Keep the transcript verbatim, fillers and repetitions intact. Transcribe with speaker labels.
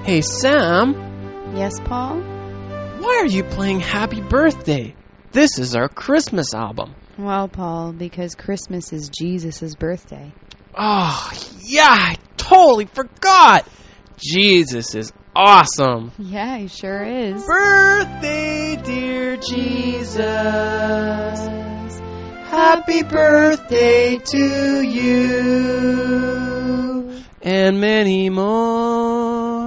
Speaker 1: Hey, Sam.
Speaker 2: Yes, Paul?
Speaker 1: Why are you playing Happy Birthday? This is our Christmas album.
Speaker 2: Well, Paul, because Christmas is Jesus' birthday.
Speaker 1: Oh, yeah, I totally forgot. Jesus is awesome.
Speaker 2: Yeah, he sure is.
Speaker 1: Birthday, dear Jesus. Happy birthday to you. And many more.